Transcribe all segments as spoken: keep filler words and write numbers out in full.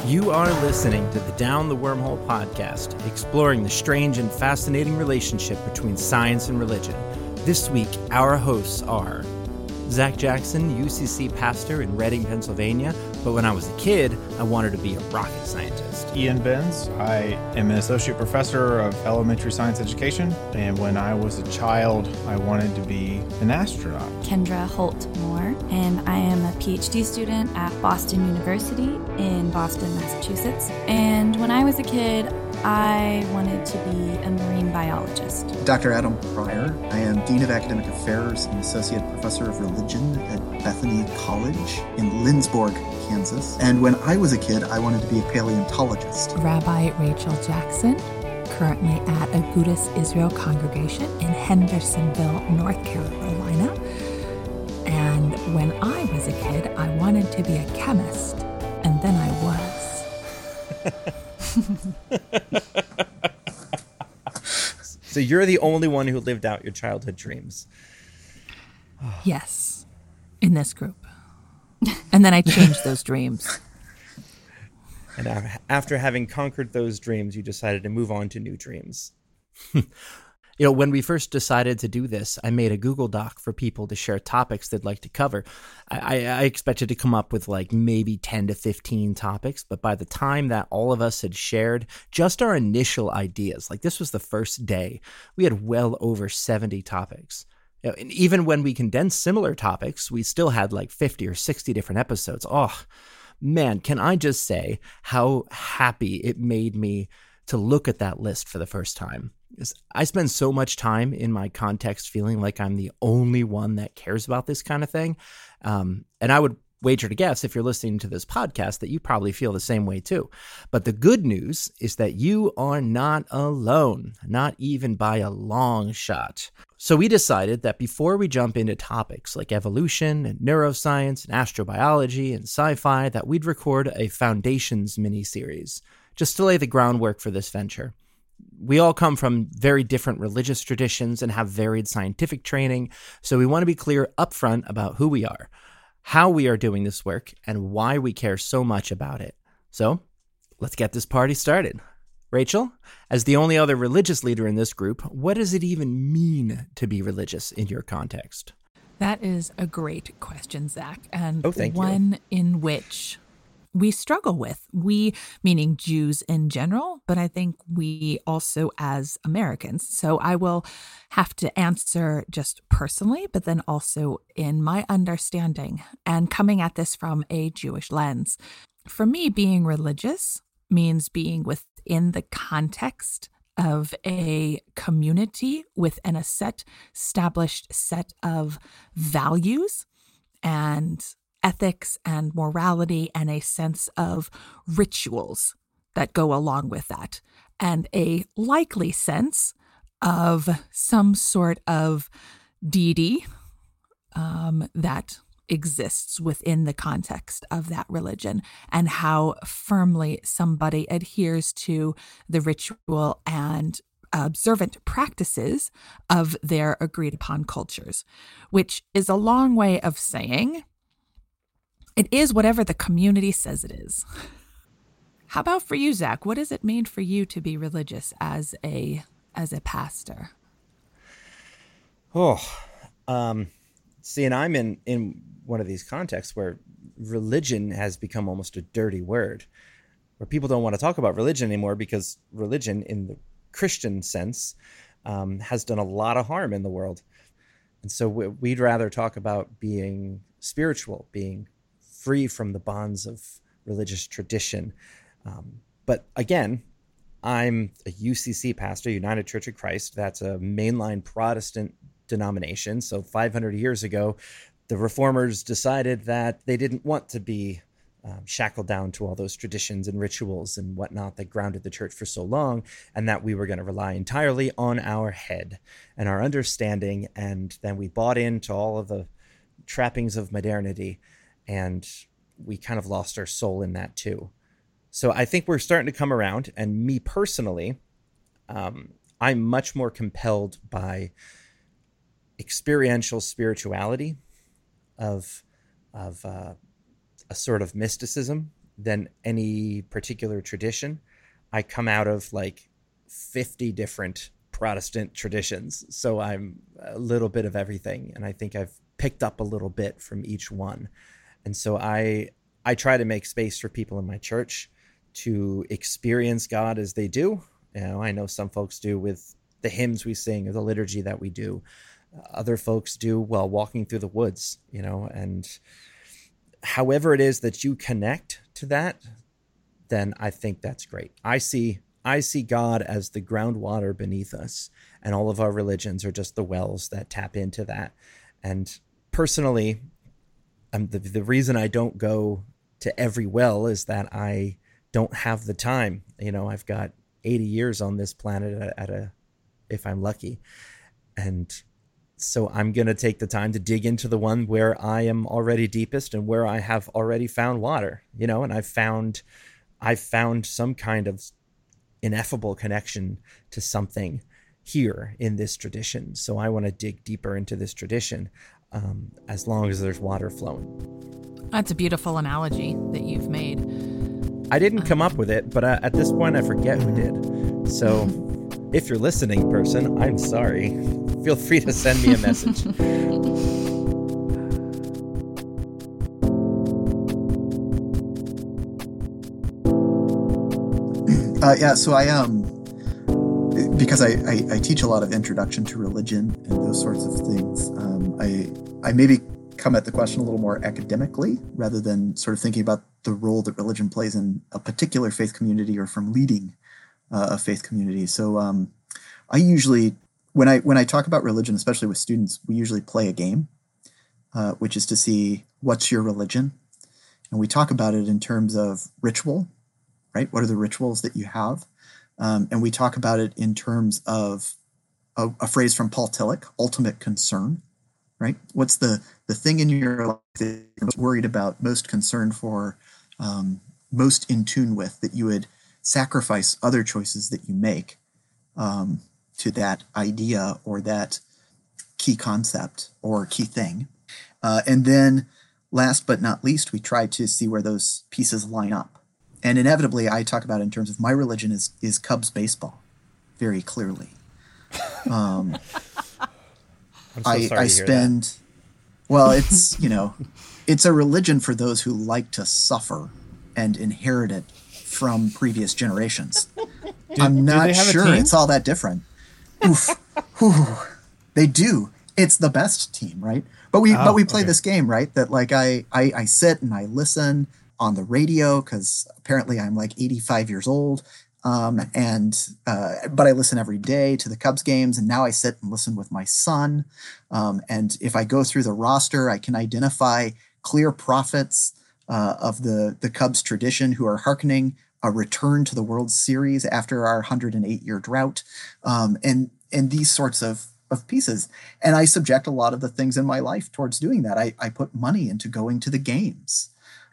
You are listening to the Down the Wormhole podcast, exploring the strange and fascinating relationship between science and religion. This week, our hosts are Zach Jackson, U C C pastor in Reading, Pennsylvania, but when I was a kid, I wanted to be a rocket scientist. Ian Benz. I am an associate professor of elementary science education, and when I was a child, I wanted to be an astronaut. Kendra Holt Moore, and I am a PhD student at Boston University in Boston, Massachusetts. And when I was a kid, I wanted to be a marine biologist. Doctor Adam Pryor. I am Dean of Academic Affairs and Associate Professor of Religion at Bethany College in Lindsborg, Kansas. And when I was a kid, I wanted to be a paleontologist. Rabbi Rachel Jackson, currently at Agudas Israel Congregation in Hendersonville, North Carolina. And when I was a kid, I wanted to be a chemist, and then I was. So you're the only one who lived out your childhood dreams. Yes, in this group. And then I changed those dreams. And after having conquered those dreams, you decided to move on to new dreams. You know, when we first decided to do this, I made a Google Doc for people to share topics they'd like to cover. I, I expected to come up with like maybe ten to fifteen topics, but by the time that all of us had shared just our initial ideas, like this was the first day, we had well over seventy topics. You know, and even when we condensed similar topics, we still had like fifty or sixty different episodes. Oh, man, can I just say how happy it made me to look at that list for the first time. I spend so much time in my context feeling like I'm the only one that cares about this kind of thing. Um, and I would wager to guess, if you're listening to this podcast, that you probably feel the same way too. But the good news is that you are not alone, not even by a long shot. So we decided that before we jump into topics like evolution and neuroscience and astrobiology and sci-fi, that we'd record a Foundations mini-series just to lay the groundwork for this venture. We all come from very different religious traditions and have varied scientific training, so we want to be clear upfront about who we are, how we are doing this work, and why we care so much about it. So let's get this party started. Rachel, as the only other religious leader in this group, what does it even mean to be religious in your context? That is a great question, Zach, and oh, thank one you. in which we struggle with. We, meaning Jews in general, but I think we also as Americans. So I will have to answer just personally, but then also in my understanding and coming at this from a Jewish lens. For me, being religious means being within the context of a community within a set established set of values and ethics and morality and a sense of rituals that go along with that, and a likely sense of some sort of deity um, that exists within the context of that religion, and how firmly somebody adheres to the ritual and observant practices of their agreed upon cultures, which is a long way of saying it is whatever the community says it is. How about for you, Zach? What does it mean for you to be religious as a as a pastor? Oh, um, see, and I'm in, in one of these contexts where religion has become almost a dirty word, where people don't want to talk about religion anymore because religion, in the Christian sense, um, has done a lot of harm in the world. And so we'd rather talk about being spiritual, being free from the bonds of religious tradition. Um, but again, I'm a U C C pastor, United Church of Christ. That's a mainline Protestant denomination. So five hundred years ago, the reformers decided that they didn't want to be um, shackled down to all those traditions and rituals and whatnot that grounded the church for so long, and that we were going to rely entirely on our head and our understanding. And then we bought into all of the trappings of modernity, and we kind of lost our soul in that too. So I think we're starting to come around, and me personally, um, I'm much more compelled by experiential spirituality of, of uh, a sort of mysticism than any particular tradition. I come out of like fifty different Protestant traditions, so I'm a little bit of everything, and I think I've picked up a little bit from each one. And so I I try to make space for people in my church to experience God as they do. You know, I know some folks do with the hymns we sing or the liturgy that we do. Other folks do while walking through the woods, you know, and however it is that you connect to that, then I think that's great. I see I see God as the groundwater beneath us, and all of our religions are just the wells that tap into that. And personally, um, the, the reason I don't go to every well is that I don't have the time. You know, I've got eighty years on this planet at, at a, if I'm lucky. And so I'm going to take the time to dig into the one where I am already deepest and where I have already found water, you know, and I've found, I've found some kind of ineffable connection to something here in this tradition. So I want to dig deeper into this tradition, um, as long as there's water flowing. That's a beautiful analogy that you've made. I didn't come up with it, but uh, at this point I forget who did. So if you're listening, person, I'm sorry. Feel free to send me a message. uh, yeah, so I um because I, I, I teach a lot of introduction to religion and those sorts of things. Um, I I maybe come at the question a little more academically rather than sort of thinking about the role that religion plays in a particular faith community or from leading uh, a faith community. So um, I usually, when I when I talk about religion, especially with students, we usually play a game, uh, which is to see what's your religion, and we talk about it in terms of ritual, right? What are the rituals that you have? Um, and we talk about it in terms of a, a phrase from Paul Tillich, ultimate concern, right? What's the, the thing in your life that you're most worried about, most concerned for, um, most in tune with, that you would sacrifice other choices that you make um, to that idea or that key concept or key thing. Uh, and then last but not least, we try to see where those pieces line up. And inevitably, I talk about it in terms of my religion is is Cubs baseball, very clearly. Um, I'm so I, sorry I to hear spend, that. well, it's, you know, it's a religion for those who like to suffer and inherit it from previous generations. Do, I'm do not they have a sure team? it's all that different. Oof. Whew. They do. It's the best team, right? But we Oh, but we play okay. this game, right? That like I, I, I sit and I listen on the radio because apparently I'm like eighty-five years old. Um, and, uh, but I listen every day to the Cubs games, and now I sit and listen with my son. Um, and if I go through the roster, I can identify clear prophets, uh, of the, the Cubs tradition who are hearkening a return to the World Series after our one hundred eight year drought. Um, and, and these sorts of, of pieces. And I subject a lot of the things in my life towards doing that. I, I put money into going to the games.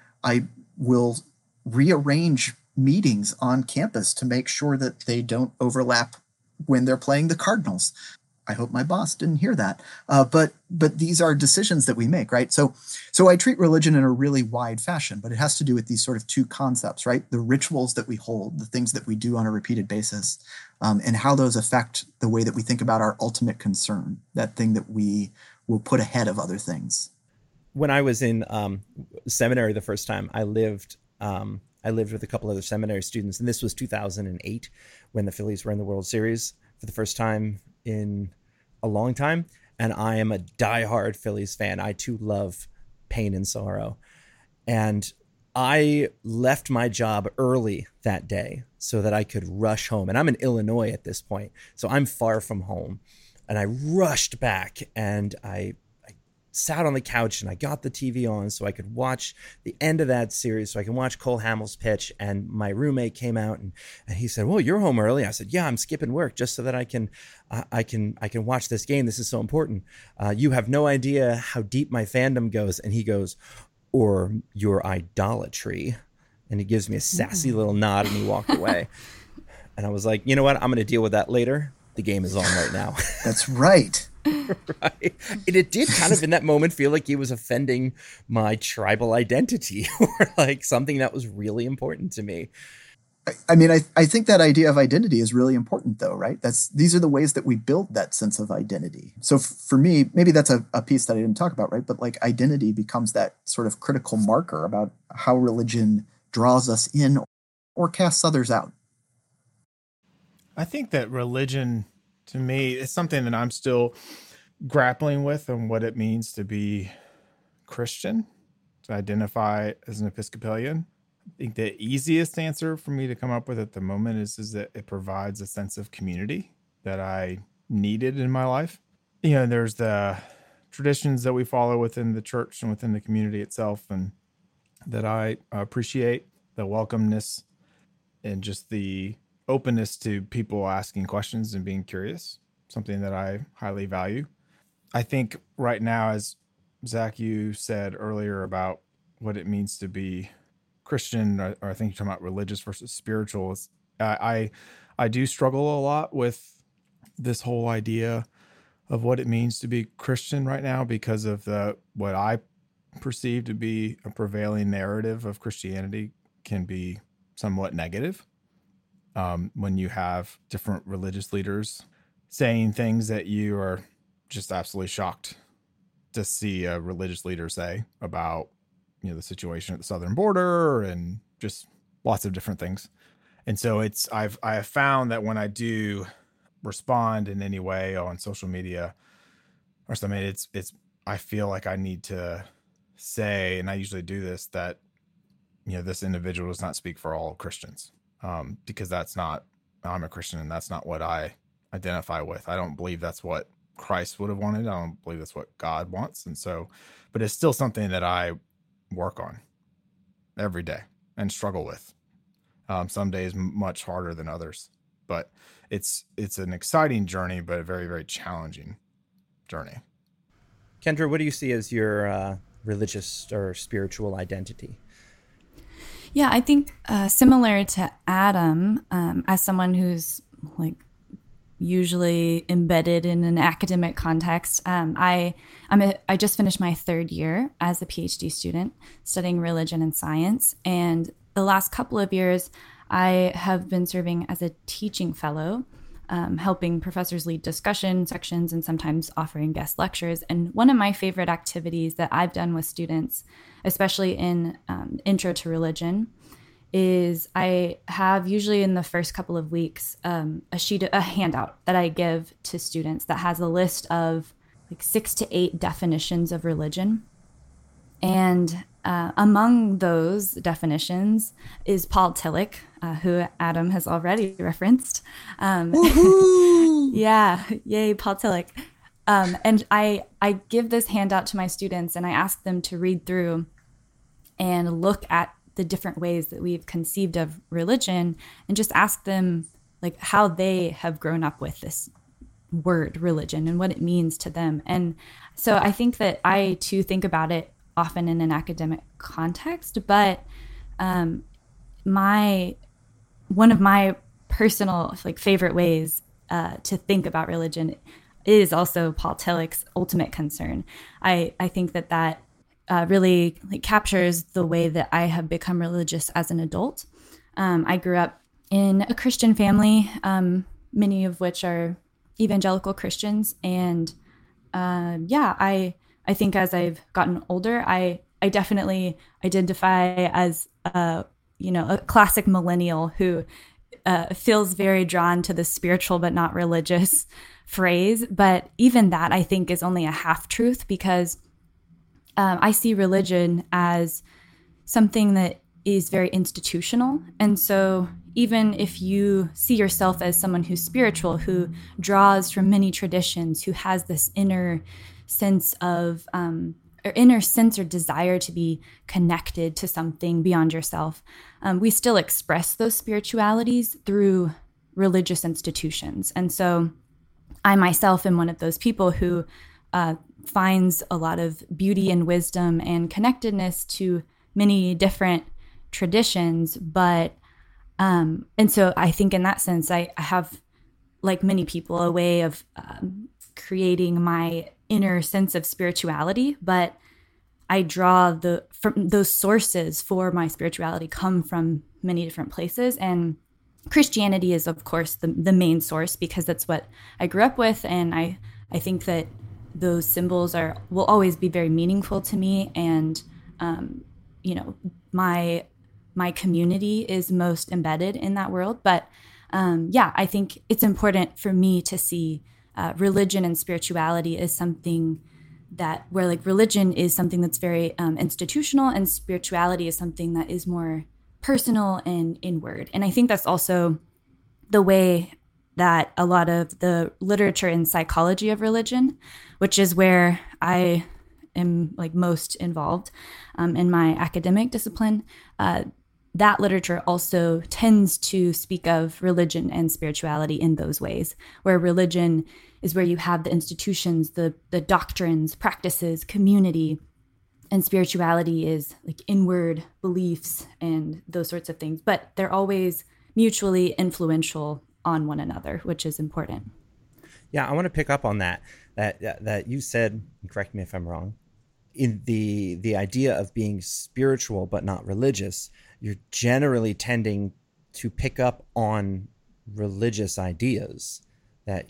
I will rearrange meetings on campus to make sure that they don't overlap when they're playing the Cardinals. I hope my boss didn't hear that. Uh, but but these are decisions that we make, right? So so I treat religion in a really wide fashion, but it has to do with these sort of two concepts, right? The rituals that we hold, the things that we do on a repeated basis, um, and how those affect the way that we think about our ultimate concern, that thing that we will put ahead of other things. When I was in um, seminary the first time, I lived um, I lived with a couple other seminary students, and this was two thousand eight when the Phillies were in the World Series for the first time in a long time. And I am a diehard Phillies fan. I too love pain and sorrow. And I left my job early that day so that I could rush home. And I'm in Illinois at this point, so I'm far from home. And I rushed back and I sat on the couch and I got the T V on so I could watch the end of that series, so I can watch Cole Hamels pitch. And my roommate came out and, and he said, "Well, you're home early." I said, "Yeah, I'm skipping work just so that I can, uh, I can, I can watch this game. This is so important. Uh, you have no idea how deep my fandom goes." And he goes, "Or your idolatry." And he gives me a sassy little nod and he walked away. And I was like, you know what? I'm going to deal with that later. The game is on right now. That's right. Right. And it did kind of in that moment feel like he was offending my tribal identity or like something that was really important to me. I, I mean, I, I think that idea of identity is really important though, right? That's, these are the ways that we build that sense of identity. So f- for me, maybe that's a, a piece that I didn't talk about, right? But like identity becomes that sort of critical marker about how religion draws us in or casts others out. I think that religion, to me, is something that I'm still grappling with on what it means to be Christian, to identify as an Episcopalian. I think the easiest answer for me to come up with at the moment is, is that it provides a sense of community that I needed in my life. You know, there's the traditions that we follow within the church and within the community itself, and that I appreciate, the welcomeness and just the openness to people asking questions and being curious, something that I highly value. I think right now, as Zach, you said earlier about what it means to be Christian, or, or I think you're talking about religious versus spiritual. I, I I do struggle a lot with this whole idea of what it means to be Christian right now because of the what I perceive to be a prevailing narrative of Christianity can be somewhat negative. Um, when you have different religious leaders saying things that you are just absolutely shocked to see a religious leader say about, you know, the situation at the southern border and just lots of different things. And so it's, I've, I have found that when I do respond in any way on social media or something, it's, it's, I feel like I need to say, and I usually do this, that, you know, this individual does not speak for all Christians. Um, because that's not, I'm a Christian and that's not what I identify with. I don't believe that's what Christ would have wanted. I don't believe that's what God wants. And so, but it's still something that I work on every day and struggle with. Um, some days much harder than others, but it's, it's an exciting journey, but a very, very challenging journey. Kendra, what do you see as your uh, religious or spiritual identity? Yeah, I think uh, similar to Adam, um, as someone who's like usually embedded in an academic context, um, I I'm a, I just finished my third year as a PhD student studying religion and science, and the last couple of years I have been serving as a teaching fellow, um, helping professors lead discussion sections and sometimes offering guest lectures. And one of my favorite activities that I've done with students, especially in um, Intro to Religion, is I have usually in the first couple of weeks um, a sheet, a handout that I give to students that has a list of like six to eight definitions of religion. And uh, among those definitions is Paul Tillich, uh, who Adam has already referenced. Um, yeah, yay, Paul Tillich. Um, and I, I give this handout to my students and I ask them to read through and look at the different ways that we've conceived of religion and just ask them like how they have grown up with this word religion and what it means to them. And so I think that I too think about it often in an academic context, but um, my one of my personal like favorite ways uh, to think about religion is also Paul Tillich's ultimate concern. I, I think that that uh, really like, captures the way that I have become religious as an adult. Um, I grew up in a Christian family, um, many of which are evangelical Christians. And uh, yeah, I I think as I've gotten older, I, I definitely identify as uh, you know, a classic millennial who uh, feels very drawn to the spiritual but not religious phrase. But even that, I think, is only a half truth because um, I see religion as something that is very institutional. And so even if you see yourself as someone who's spiritual, who draws from many traditions, who has this inner sense of um, or inner sense or desire to be connected to something beyond yourself, um, we still express those spiritualities through religious institutions. And so I myself am one of those people who uh, finds a lot of beauty and wisdom and connectedness to many different traditions. But, um, and so I think in that sense, I, I have, like many people, a way of um, creating my inner sense of spirituality, but I draw the from those sources for my spirituality come from many different places. And Christianity is, of course, the, the main source because that's what I grew up with. And I, I think that those symbols are will always be very meaningful to me. And, um, you know, my my community is most embedded in that world. But um, yeah, I think it's important for me to see uh, religion and spirituality as something that where like religion is something that's very um, institutional, and spirituality is something that is more personal and inward. And I think that's also the way that a lot of the literature and psychology of religion, which is where I am like most involved um, in my academic discipline, uh, that literature also tends to speak of religion and spirituality in those ways, where religion is where you have the institutions, the the doctrines, practices, community, and spirituality is like inward beliefs and those sorts of things. But they're always mutually influential on one another, which is important. Yeah, I want to pick up on that, that, that, that you said, and correct me if I'm wrong, in the the idea of being spiritual but not religious, you're generally tending to pick up on religious ideas, that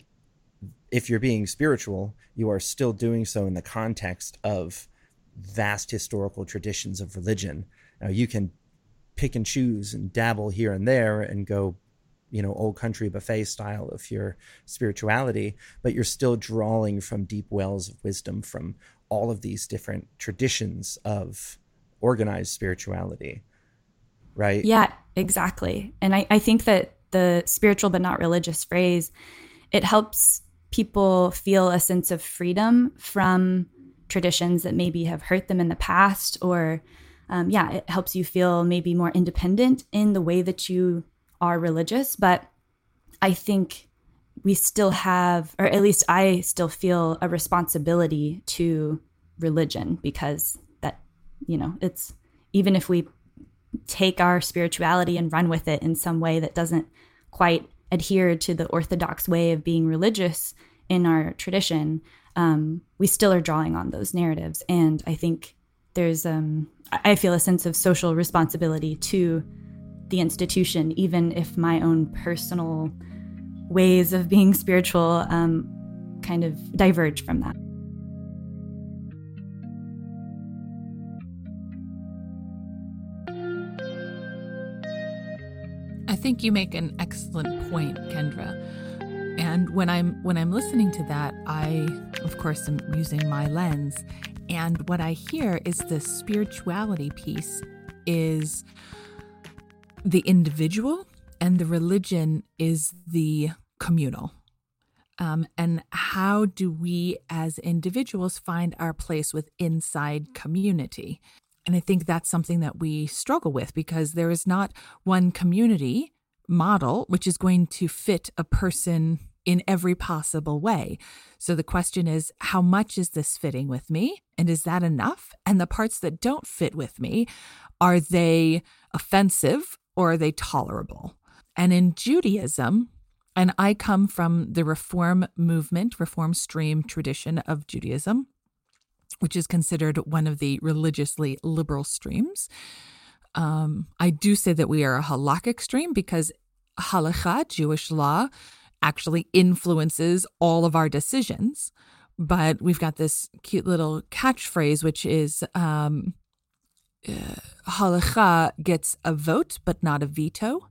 if you're being spiritual, you are still doing so in the context of vast historical traditions of religion. Now, you can pick and choose and dabble here and there and go, you know, old country buffet style of your spirituality, but you're still drawing from deep wells of wisdom from all of these different traditions of organized spirituality, right? Yeah, exactly. And I, I think that the spiritual but not religious phrase, it helps people feel a sense of freedom from traditions that maybe have hurt them in the past, or um, yeah, it helps you feel maybe more independent in the way that you are religious. But I think we still have, or at least I still feel a responsibility to religion, because that, you know, it's, even if we take our spirituality and run with it in some way that doesn't quite adhere to the orthodox way of being religious in our tradition, um, we still are drawing on those narratives. And I think there's, um, I feel a sense of social responsibility to the institution, even if my own personal ways of being spiritual um, kind of diverge from that. I think you make an excellent point, Kendra. And when I'm when I'm listening to that, I, of course, am using my lens. And what I hear is the spirituality piece is the individual, and the religion is the communal. Um, and how do we as individuals find our place with inside community? And I think that's something that we struggle with, because there is not one community model which is going to fit a person in every possible way. So the question is, how much is this fitting with me? And is that enough? And the parts that don't fit with me, are they offensive or are they tolerable? And in Judaism, and I come from the Reform movement, Reform stream tradition of Judaism, which is considered one of the religiously liberal streams. Um, I do say that we are a halakhic stream because halakha, Jewish law, actually influences all of our decisions. But we've got this cute little catchphrase, which is um, uh, halakha gets a vote, but not a veto,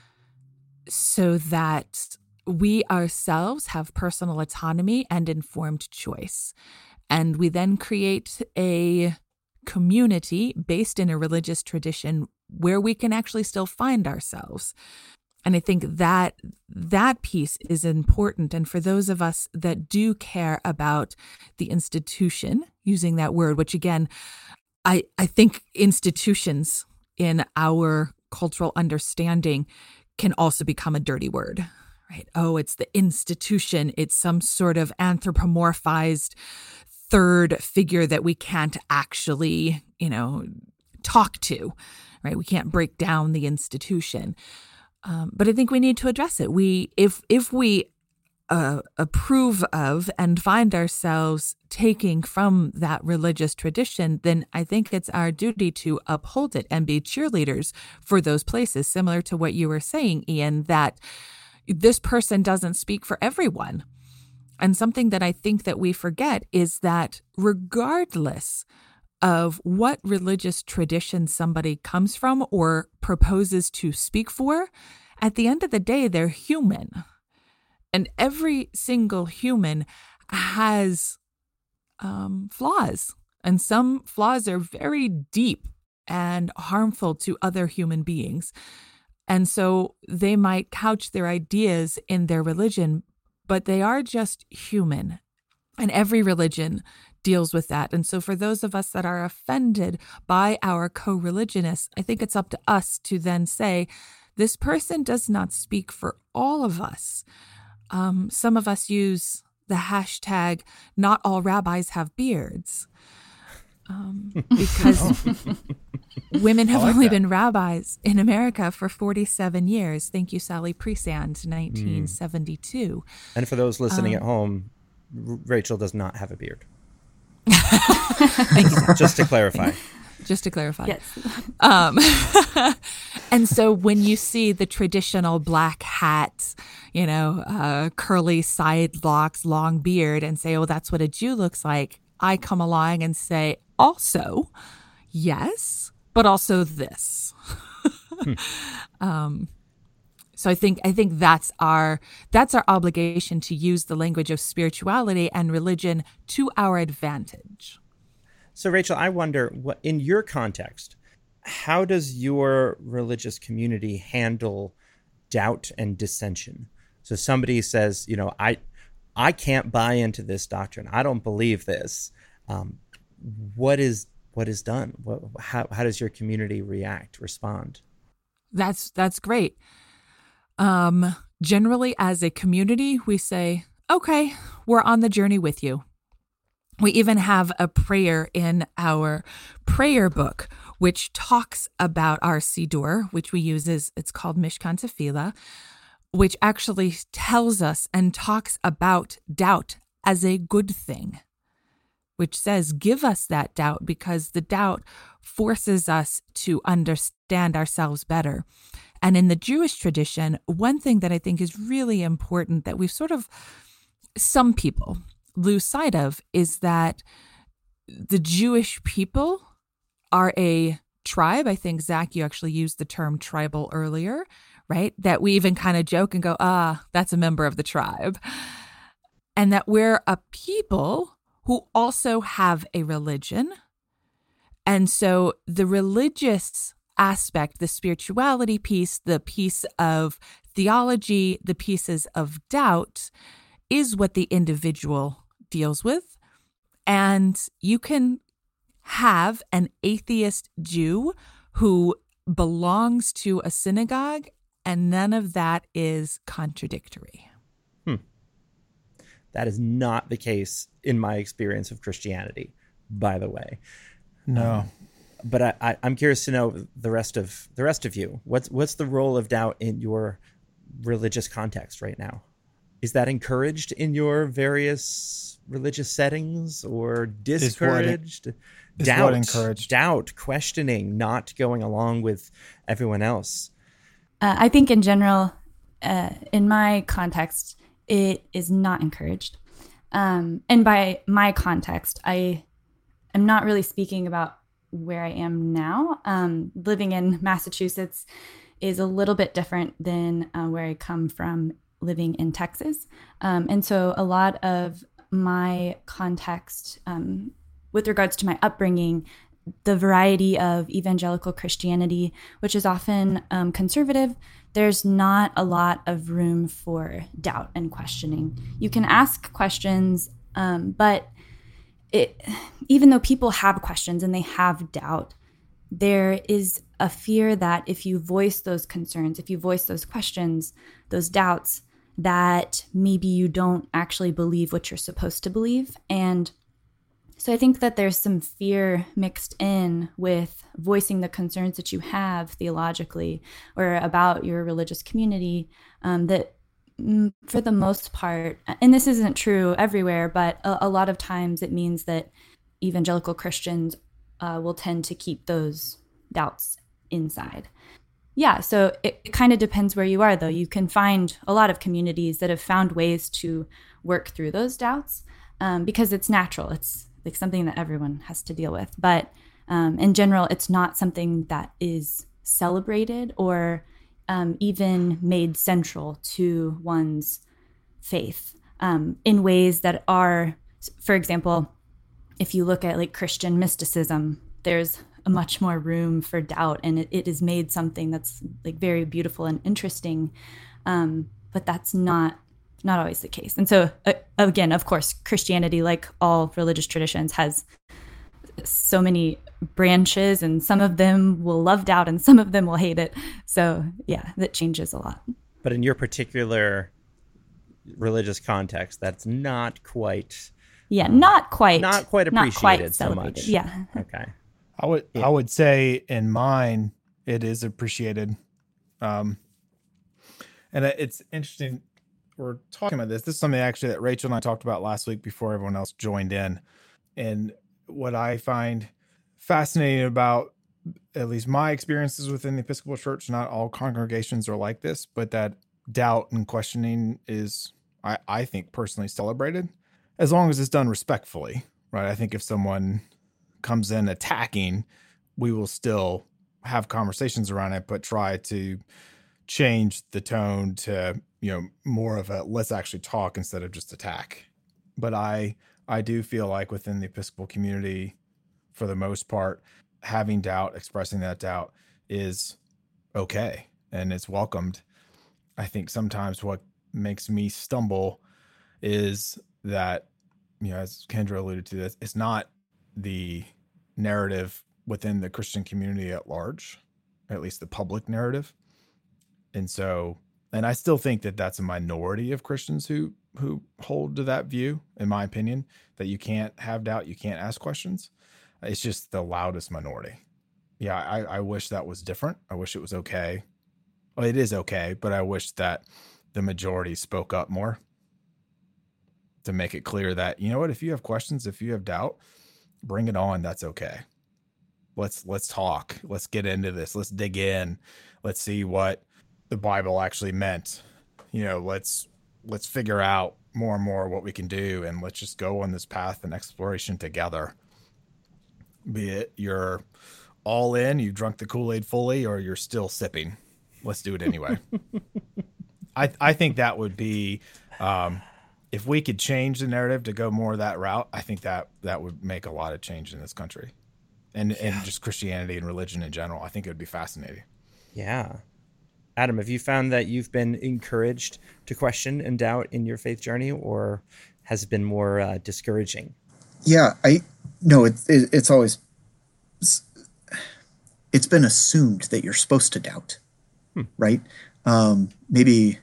so that we ourselves have personal autonomy and informed choice. And we then create a community based in a religious tradition where we can actually still find ourselves. And I think that that piece is important. And for those of us that do care about the institution, using that word, which again, I, I think institutions in our cultural understanding can also become a dirty word, right? Oh, it's the institution. It's some sort of anthropomorphized third figure that we can't actually, you know, talk to, right? We can't break down the institution. Um, but I think we need to address it. We, if if we uh, approve of and find ourselves taking from that religious tradition, then I think it's our duty to uphold it and be cheerleaders for those places, similar to what you were saying, Ian, that this person doesn't speak for everyone. And something that I think that we forget is that regardless of what religious tradition somebody comes from or proposes to speak for, at the end of the day, they're human. And every single human has um, flaws. And some flaws are very deep and harmful to other human beings. And so they might couch their ideas in their religion, but they are just human. And every religion deals with that. And so for those of us that are offended by our co-religionists, I think it's up to us to then say, this person does not speak for all of us. Um, some of us use the hashtag, not all rabbis have beards, um, because women have like only that. been rabbis in America for forty-seven years. Thank you, Sally Presand, nineteen seventy-two. And for those listening Um, at home, R- Rachel does not have a beard. Thank you. Just to clarify. Just to clarify. Yes. Um, and so when you see the traditional black hat, you know, uh, curly side locks, long beard, and say, oh, that's what a Jew looks like, I come along and say, also, yes, but also this. um, so I think I think that's our that's our obligation, to use the language of spirituality and religion to our advantage. So, Rachel, I wonder, what, in your context, how does your religious community handle doubt and dissension? So somebody says, you know, I I can't buy into this doctrine. I don't believe this. Um, what is what is done? What, how how does your community react, respond? That's that's great. Um, generally, as a community, we say, okay, we're on the journey with you. We even have a prayer in our prayer book, which talks about our Siddur, which we use as, it's called Mishkan Tefillah, which actually tells us and talks about doubt as a good thing, which says, give us that doubt, because the doubt forces us to understand ourselves better. And in the Jewish tradition, one thing that I think is really important that we've sort of, some people lose sight of, is that the Jewish people are a tribe. I think, Zach, you actually used the term tribal earlier, right? That we even kind of joke and go, ah, that's a member of the tribe. And that we're a people who also have a religion. And so the religious aspect, the spirituality piece, the piece of theology, the pieces of doubt, is what the individual deals with. And you can have an atheist Jew who belongs to a synagogue, and none of that is contradictory. Hmm. That is not the case in my experience of Christianity, by the way. No. Um, but I, I, I'm curious to know the rest of the rest of you. What's what's the role of doubt in your religious context right now? Is that encouraged in your various religious settings, or discouraged? Is doubt, what encouraged? doubt, questioning, not going along with everyone else. Uh, I think in general, uh, in my context, it is not encouraged. Um, and by my context, I am not really speaking about where I am now. Um, living in Massachusetts is a little bit different than uh, where I come from, living in Texas. Um, and so a lot of my context um, with regards to my upbringing, the variety of evangelical Christianity, which is often um, conservative, there's not a lot of room for doubt and questioning. You can ask questions, um, but it, even though people have questions and they have doubt, there is a fear that if you voice those concerns, if you voice those questions, those doubts, that maybe you don't actually believe what you're supposed to believe. And so I think that there's some fear mixed in with voicing the concerns that you have theologically or about your religious community, um, that mm, for the most part, and this isn't true everywhere, but a, a lot of times it means that evangelical Christians uh, will tend to keep those doubts inside. Yeah, so it, it kind of depends where you are, though. You can find a lot of communities that have found ways to work through those doubts um, because it's natural. It's like something that everyone has to deal with. But um, in general, it's not something that is celebrated or um, even made central to one's faith um, in ways that are, for example, if you look at like Christian mysticism, there's a much more room for doubt, and it, it is made something that's like very beautiful and interesting. Um, but that's not not always the case. And so uh, again, of course, Christianity, like all religious traditions, has so many branches, and some of them will love doubt and some of them will hate it. So yeah, that changes a lot. But in your particular religious context, that's not quite yeah, um, not quite not quite appreciated not quite so much. Yeah. Okay. I would Yeah. I would say in mine it is appreciated, um, and it's interesting. We're talking about this. This is something actually that Rachel and I talked about last week before everyone else joined in. And what I find fascinating about at least my experiences within the Episcopal Church, not all congregations are like this, but that doubt and questioning is, I, I think, personally celebrated, as long as it's done respectfully, right? I think if someone comes in attacking, we will still have conversations around it, but try to change the tone to, you know, more of a let's actually talk instead of just attack. But I I do feel like within the Episcopal community, for the most part, having doubt, expressing that doubt is okay and it's welcomed. I think sometimes what makes me stumble is that, you know, as Kendra alluded to this, it's not the narrative within the Christian community at large, at least the public narrative. And so, and I still think that that's a minority of Christians who, who hold to that view, in my opinion, that you can't have doubt, you can't ask questions. It's just the loudest minority. Yeah, I, I wish that was different. I wish it was okay. Well, it is okay, but I wish that the majority spoke up more to make it clear that, you know what, if you have questions, if you have doubt, bring it on. That's okay. Let's, let's talk. Let's get into this. Let's dig in. Let's see what the Bible actually meant. You know, let's, let's figure out more and more what we can do. And let's just go on this path and exploration together. Be it you're all in, you've drunk the Kool-Aid fully, or you're still sipping. Let's do it anyway. I, I think that would be, um, if we could change the narrative to go more that route, I think that that would make a lot of change in this country and, yeah. and just Christianity and religion in general. I think it would be fascinating. Yeah. Adam, have you found that you've been encouraged to question and doubt in your faith journey, or has it been more uh, discouraging? Yeah, I no, it, it, it's always, it's, it's been assumed that you're supposed to doubt, hmm. right? Um, maybe,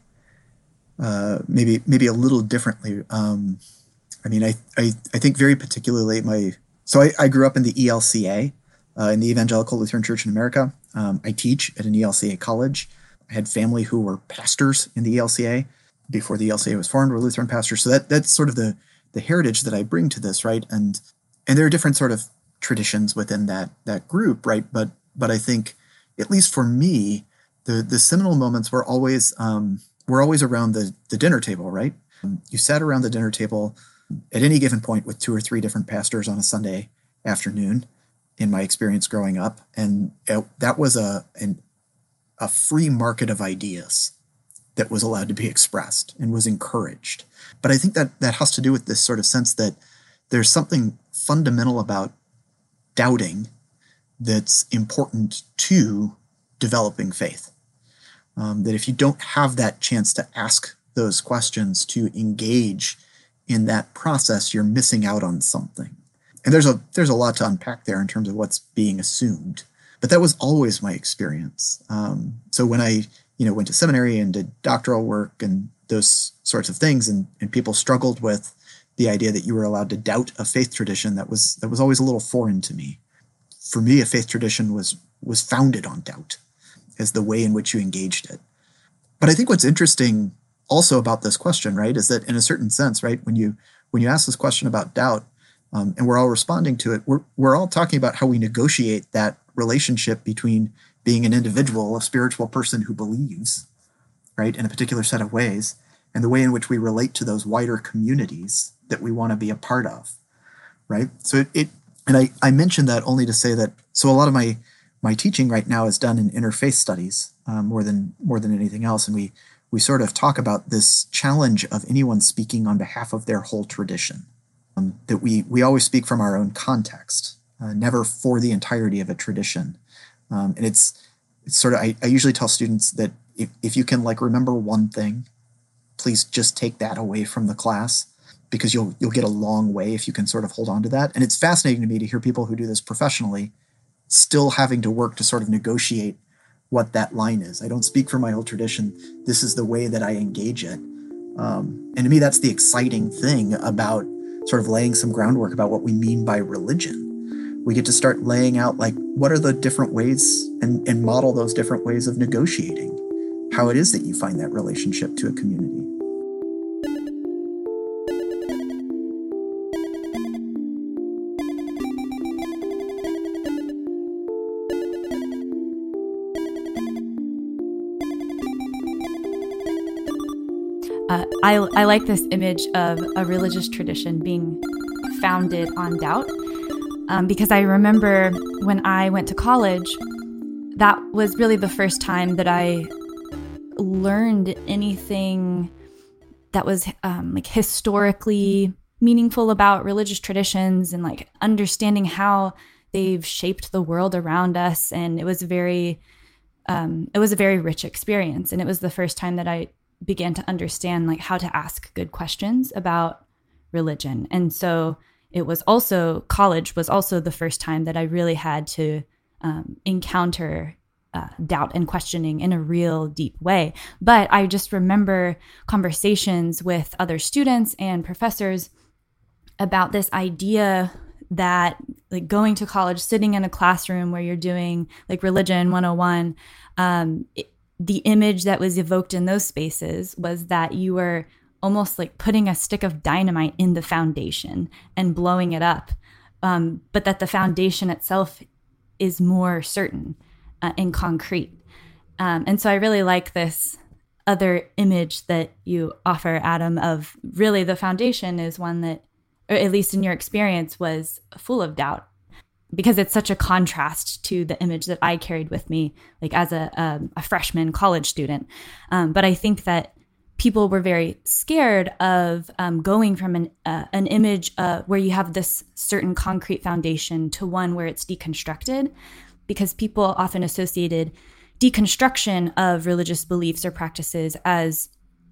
uh, maybe, maybe a little differently. Um, I mean, I, I, I think very particularly my, so I, I grew up in the E L C A, uh, in the Evangelical Lutheran Church in America. Um, I teach at an E L C A college. I had family who were pastors in the E L C A before the E L C A was formed, were Lutheran pastors. So that that's sort of the the heritage that I bring to this, right? And and there are different sort of traditions within that that group, right? But but I think, at least for me, the the seminal moments were always um, were always around the the dinner table, right? You sat around the dinner table at any given point with two or three different pastors on a Sunday afternoon, in my experience growing up, and it, that was a an a free market of ideas that was allowed to be expressed and was encouraged. But I think that that has to do with this sort of sense that there's something fundamental about doubting that's important to developing faith. Um, that if you don't have that chance to ask those questions, to engage in that process, you're missing out on something. And there's a there's a lot to unpack there in terms of what's being assumed. But that was always my experience. Um, so when I, you know, went to seminary and did doctoral work and those sorts of things, and, and people struggled with the idea that you were allowed to doubt a faith tradition, that was that was always a little foreign to me. For me, a faith tradition was was founded on doubt as the way in which you engaged it. But I think what's interesting also about this question, right, is that in a certain sense, right, when you when you ask this question about doubt, um, and we're all responding to it, we're we're all talking about how we negotiate that relationship between being an individual, a spiritual person who believes, right, in a particular set of ways, and the way in which we relate to those wider communities that we want to be a part of, right? So it, it and I, I mentioned that only to say that, so a lot of my my teaching right now is done in interfaith studies um, more than more than anything else, and we we sort of talk about this challenge of anyone speaking on behalf of their whole tradition, um, that we we always speak from our own context, uh, never for the entirety of a tradition. Um, and it's it's sort of, I, I usually tell students that if, if you can like remember one thing, please just take that away from the class, because you'll you'll get a long way if you can sort of hold on to that. And it's fascinating to me to hear people who do this professionally still having to work to sort of negotiate what that line is. I don't speak for my whole tradition. This is the way that I engage it. Um, and to me, that's the exciting thing about sort of laying some groundwork about what we mean by religion. We get to start laying out, like, what are the different ways, and, and model those different ways of negotiating how it is that you find that relationship to a community. Uh, I, I like this image of a religious tradition being founded on doubt, um, because I remember when I went to college, that was really the first time that I learned anything that was um, like historically meaningful about religious traditions, and like understanding how they've shaped the world around us. And it was very, um, it was a very rich experience. And it was the first time that I began to understand like how to ask good questions about religion. And so it was also, college was also the first time that I really had to um, encounter uh, doubt and questioning in a real deep way. But I just remember conversations with other students and professors about this idea that like going to college, sitting in a classroom where you're doing like religion one oh one, um, it, the image that was evoked in those spaces was that you were almost like putting a stick of dynamite in the foundation and blowing it up, um, but that the foundation itself is more certain uh, and concrete. Um, and so I really like this other image that you offer, Adam, of really the foundation is one that, or at least in your experience, was full of doubt, because it's such a contrast to the image that I carried with me, like as a, um, a freshman college student. Um, but I think that people were very scared of um, going from an uh, an image uh, where you have this certain concrete foundation to one where it's deconstructed, because people often associated deconstruction of religious beliefs or practices as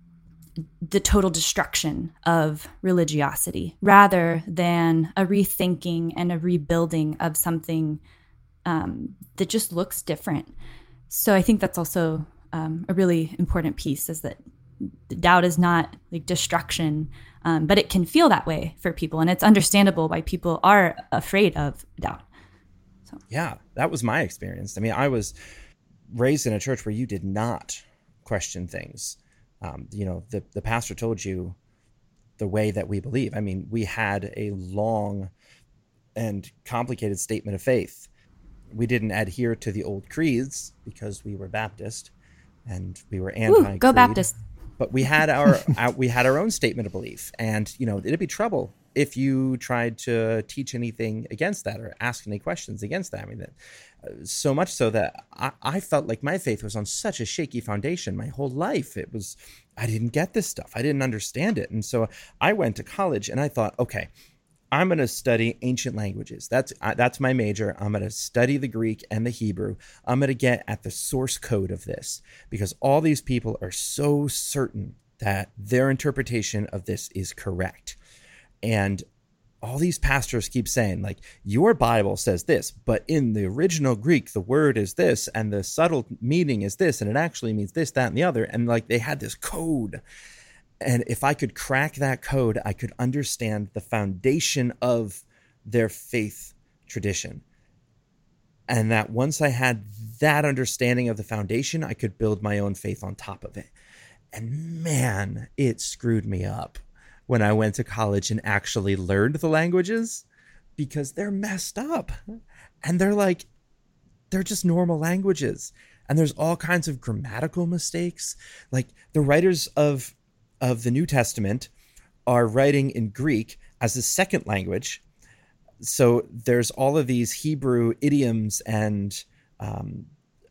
the total destruction of religiosity, rather than a rethinking and a rebuilding of something um, that just looks different. So I think that's also um, a really important piece, is that the doubt is not like destruction, um, but it can feel that way for people. And it's understandable why people are afraid of doubt. So. Yeah, that was my experience. I mean, I was raised in a church where you did not question things. Um, you know, the, the pastor told you the way that we believe. I mean, we had a long and complicated statement of faith. We didn't adhere to the old creeds because we were Baptist and we were anti-creed. Ooh, go Baptist. But we had our, our we had our own statement of belief, and you know, it'd be trouble if you tried to teach anything against that or ask any questions against that. I mean, that, uh, so much so that I, I felt like my faith was on such a shaky foundation my whole life. It was, I didn't get this stuff. I didn't understand it. And so I went to college and I thought, okay, I'm going to study ancient languages. That's uh, that's my major. I'm going to study the Greek and the Hebrew. I'm going to get at the source code of this, because all these people are so certain that their interpretation of this is correct. And all these pastors keep saying, like, your Bible says this, but in the original Greek, the word is this, and the subtle meaning is this, and it actually means this, that, and the other. And like, they had this code. And if I could crack that code, I could understand the foundation of their faith tradition. And that once I had that understanding of the foundation, I could build my own faith on top of it. And man, it screwed me up when I went to college and actually learned the languages, because they're messed up. And they're like, they're just normal languages. And there's all kinds of grammatical mistakes. Like the writers of of the New Testament are writing in Greek as a second language. So there's all of these Hebrew idioms and um,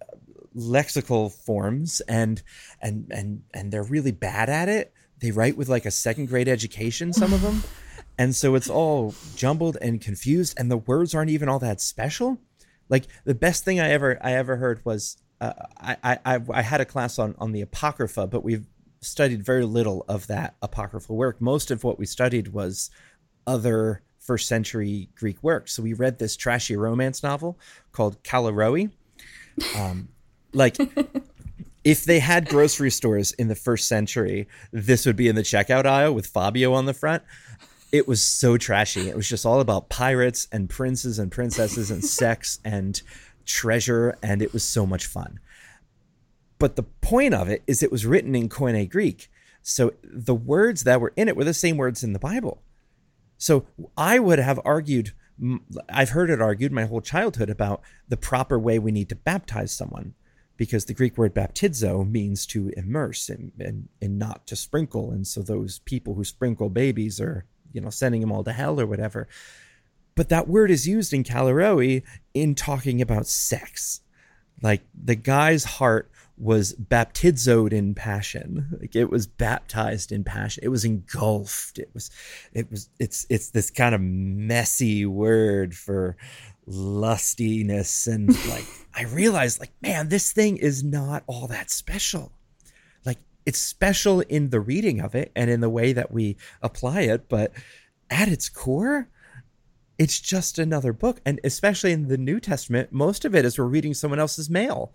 lexical forms, and and and and they're really bad at it. They write with like a second grade education, some of them. And so it's all jumbled and confused, and the words aren't even all that special. Like the best thing I ever I ever heard was uh, I, I I had a class on on the Apocrypha, but we've studied very little of that apocryphal work. Most of what we studied was other first century Greek works. So we read this trashy romance novel called Kalaroe. Um, like if they had grocery stores in the first century, this would be in the checkout aisle with Fabio on the front. It was so trashy. It was just all about pirates and princes and princesses and sex and treasure, and it was so much fun. But the point of it is it was written in Koine Greek. So the words that were in it were the same words in the Bible. So I would have argued, I've heard it argued my whole childhood about the proper way we need to baptize someone, because the Greek word baptizo means to immerse and, and, and not to sprinkle. And so those people who sprinkle babies are, you know, sending them all to hell or whatever. But that word is used in Kalaroe in talking about sex. Like the guy's heart was baptizoed in passion. Like it was baptized in passion. It was engulfed. It was, it was, it's, it's this kind of messy word for lustiness. And like, I realized like, man, this thing is not all that special. Like it's special in the reading of it and in the way that we apply it. But at its core, it's just another book. And especially in the New Testament, most of it is we're reading someone else's mail.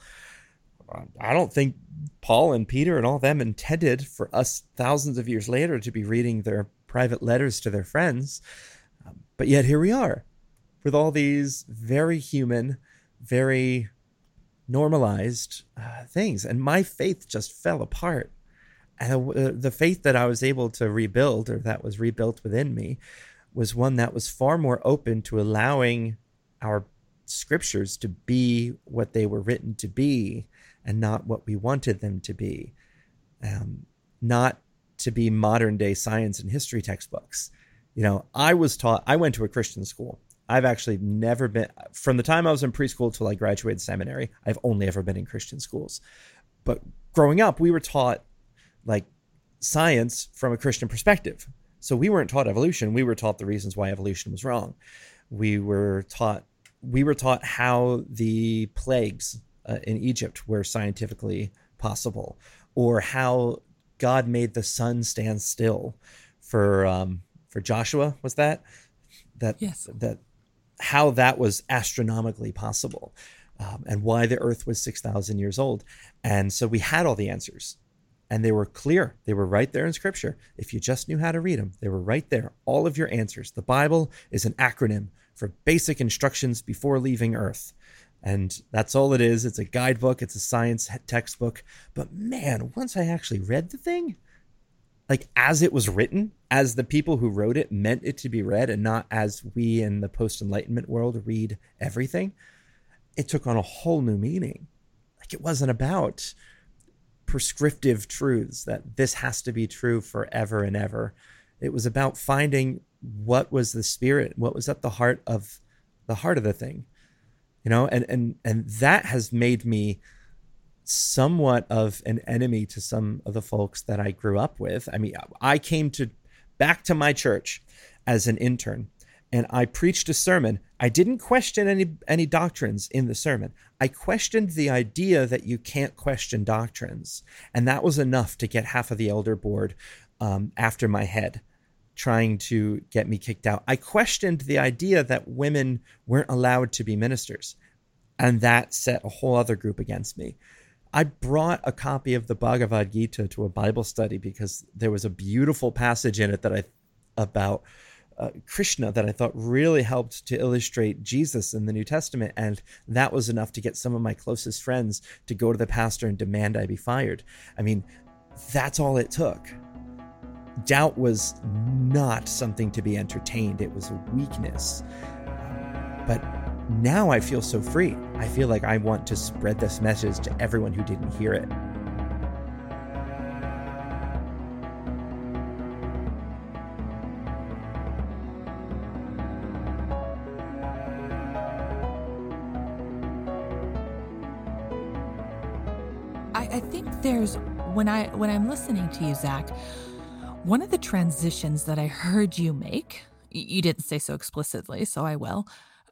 I don't think Paul and Peter and all of them intended for us thousands of years later to be reading their private letters to their friends. But yet here we are with all these very human, very normalized uh, things. And my faith just fell apart. And uh, the faith that I was able to rebuild, or that was rebuilt within me, was one that was far more open to allowing our scriptures to be what they were written to be, and not what we wanted them to be, um, not to be modern day science and history textbooks. You know, I was taught, I went to a Christian school. I've actually never been, from the time I was in preschool till I graduated seminary, I've only ever been in Christian schools. But growing up, we were taught like science from a Christian perspective. So we weren't taught evolution. We were taught the reasons why evolution was wrong. We were taught, we were taught how the plagues Uh, in Egypt were scientifically possible, or how God made the sun stand still for um, for Joshua. Was that that yes. that how that was astronomically possible, um, and why the Earth was six thousand years old? And so we had all the answers, and they were clear. They were right there in Scripture. If you just knew how to read them, they were right there. All of your answers. The Bible is an acronym for basic instructions before leaving Earth. And that's all it is. It's a guidebook. It's a science textbook. But man, once I actually read the thing, like as it was written, as the people who wrote it meant it to be read, and not as we in the post-Enlightenment world read everything, it took on a whole new meaning. Like it wasn't about prescriptive truths that this has to be true forever and ever. It was about finding what was the spirit, what was at the heart of the heart of the thing. You know, and, and, and that has made me somewhat of an enemy to some of the folks that I grew up with. I mean, I came to back to my church as an intern, and I preached a sermon. I didn't question any, any doctrines in the sermon. I questioned the idea that you can't question doctrines. And that was enough to get half of the elder board um, after my head, trying to get me kicked out. I questioned the idea that women weren't allowed to be ministers, and that set a whole other group against me. I brought a copy of the Bhagavad Gita to a Bible study because there was a beautiful passage in it that I about uh, Krishna that I thought really helped to illustrate Jesus in the New Testament, and that was enough to get some of my closest friends to go to the pastor and demand I be fired. I mean, that's all it took. Doubt was not something to be entertained. It was a weakness. But now I feel so free. I feel like I want to spread this message to everyone who didn't hear it. I, I think there's when I when I'm listening to you, Zach, one of the transitions that I heard you make, you didn't say so explicitly, so I will,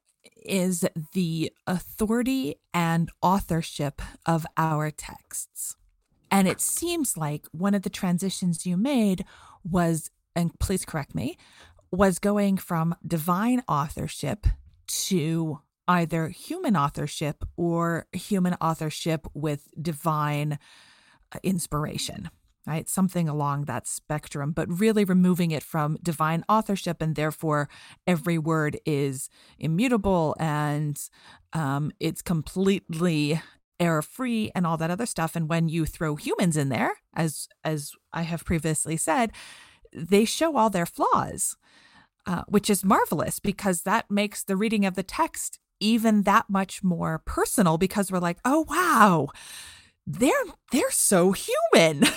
is the authority and authorship of our texts. And it seems like one of the transitions you made was, and please correct me, was going from divine authorship to either human authorship or human authorship with divine inspiration, right? Something along that spectrum, but really removing it from divine authorship, and therefore every word is immutable and um, it's completely error-free and all that other stuff. And when you throw humans in there, as as I have previously said, they show all their flaws, uh, which is marvelous because that makes the reading of the text even that much more personal, because we're like, oh wow, they're they're so human.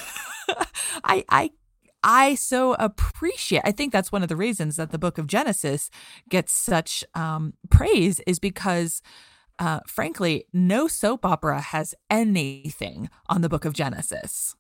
I I I so appreciate. I think that's one of the reasons that the book of Genesis gets such um, praise, is because, uh, frankly, no soap opera has anything on the book of Genesis.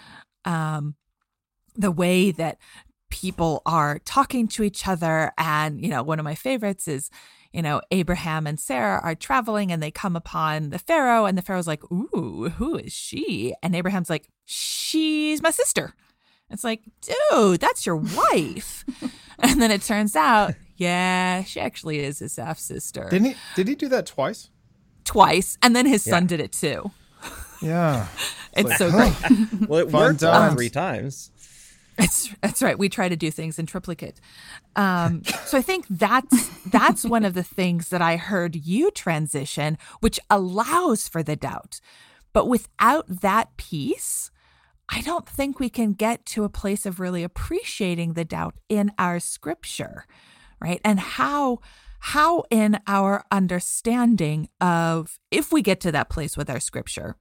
Um, the way that people are talking to each other, and you know, one of my favorites is, you know, Abraham and Sarah are traveling and they come upon the Pharaoh, and the Pharaoh's like, ooh, who is she? And Abraham's like, she's my sister. It's like, dude, that's your wife. And then it turns out, yeah, she actually is his half sister. Didn't he? Did he do that twice? Twice. And then his son Yeah. did it too. Yeah. It's like, so huh. great. Well, it Fun worked all times. three times. It's, that's right. We try to do things in triplicate. Um, so I think that's that's one of the things that I heard you transition, which allows for the doubt. But without that piece, I don't think we can get to a place of really appreciating the doubt in our scripture, right? And how how in our understanding of, if we get to that place with our scripture,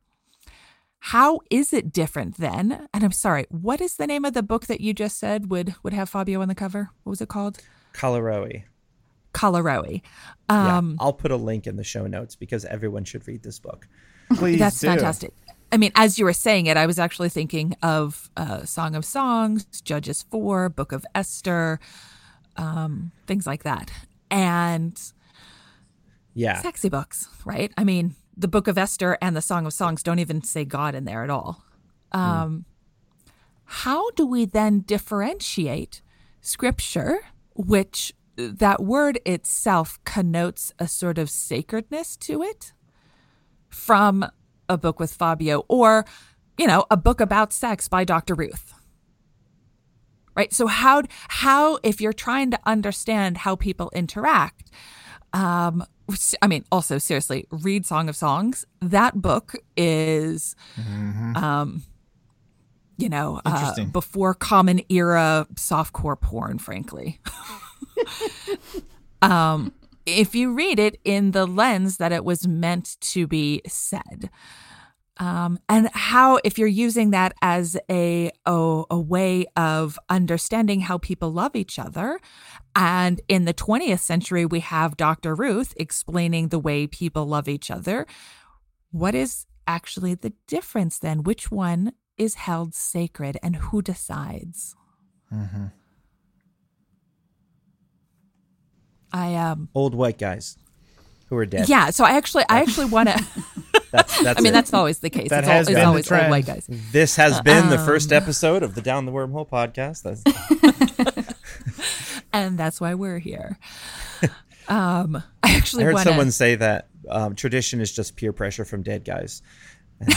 how is it different then? And I'm sorry, what is the name of the book that you just said would would have Fabio on the cover? What was it called? Kalaroe. Kalaroe. Yeah, Um, I'll put a link in the show notes because everyone should read this book. Please That's do. fantastic. I mean, as you were saying it, I was actually thinking of uh, Song of Songs, Judges four, Book of Esther, um, things like that. And Yeah. sexy books, right? I mean, the Book of Esther and the Song of Songs don't even say God in there at all. Um, mm. How do we then differentiate scripture, which that word itself connotes a sort of sacredness to it, from a book with Fabio, or, you know, a book about sex by Doctor Ruth? Right? So how, how, if you're trying to understand how people interact, um, I mean, also seriously, read Song of Songs. That book is, Mm-hmm. um, you know, uh, Interesting. before common era softcore porn, frankly. um, if you read it in the lens that it was meant to be said. Um, and how, if you're using that as a, a a way of understanding how people love each other, and in the twentieth century we have Doctor Ruth explaining the way people love each other, what is actually the difference then? Which one is held sacred, and who decides? Mm-hmm. I um Old white guys who are dead. yeah. So I actually I actually want to. That's, that's I mean, it. that's always the case. That it's has al- it's been the always old trend. white guys. This has been the Um, first episode of the Down the Wormhole podcast. That's, And that's why we're here. Um, I actually I heard want someone say that um, tradition is just peer pressure from dead guys. And